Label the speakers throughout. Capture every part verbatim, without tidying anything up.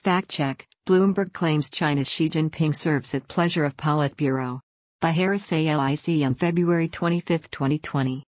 Speaker 1: Fact check: Bloomberg claims China's Xi Jinping serves at pleasure of Politburo. By Harris A L I C on February twenty-fifth, twenty twenty.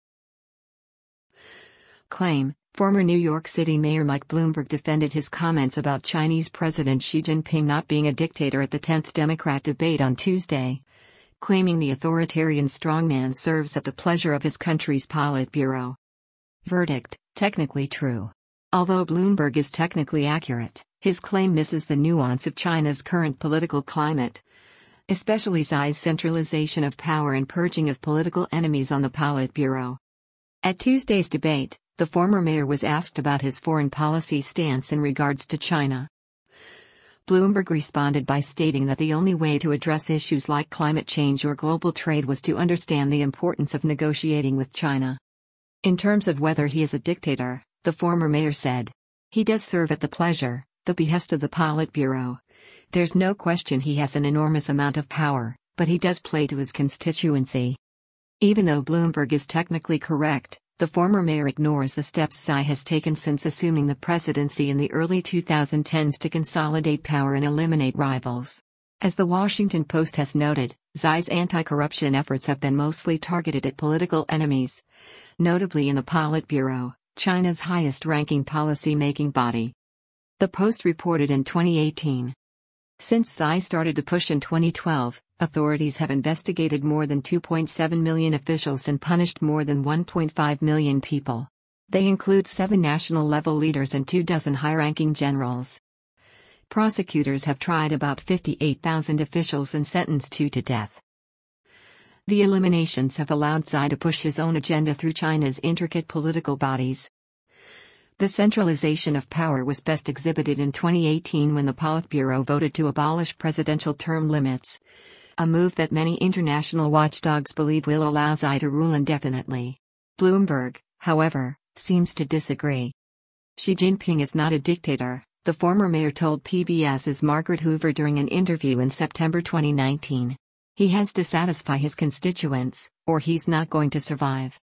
Speaker 1: Claim: Former New York City Mayor Mike Bloomberg defended his comments about Chinese President Xi Jinping not being a dictator at the tenth Democrat debate on Tuesday, claiming the authoritarian strongman serves at the pleasure of his country's Politburo. Verdict: technically true. Although Bloomberg is technically accurate, his claim misses the nuance of China's current political climate, especially Xi's centralization of power and purging of political enemies on the Politburo. At Tuesday's debate, the former mayor was asked about his foreign policy stance in regards to China. Bloomberg responded by stating that the only way to address issues like climate change or global trade was to understand the importance of negotiating with China. In terms of whether he is a dictator, the former mayor said, "He does serve at the pleasure, the behest of the Politburo. There's no question he has an enormous amount of power, but he does play to his constituency." Even though Bloomberg is technically correct, the former mayor ignores the steps Xi has taken since assuming the presidency in the early twenty tens to consolidate power and eliminate rivals. As the Washington Post has noted, Xi's anti-corruption efforts have been mostly targeted at political enemies, notably in the Politburo, China's highest-ranking policy-making body. The Post reported in twenty eighteen. Since Xi started to push in twenty twelve, authorities have investigated more than two point seven million officials and punished more than one point five million people. They include seven national-level leaders and two dozen high-ranking generals. Prosecutors have tried about fifty-eight thousand officials and sentenced two to death. The eliminations have allowed Xi to push his own agenda through China's intricate political bodies. The centralization of power was best exhibited in twenty eighteen when the Politburo voted to abolish presidential term limits, a move that many international watchdogs believe will allow Xi to rule indefinitely. Bloomberg, however, seems to disagree. Xi Jinping is not a dictator, the former mayor told PBS's Margaret Hoover during an interview in September twenty nineteen. He has to satisfy his constituents, or he's not going to survive.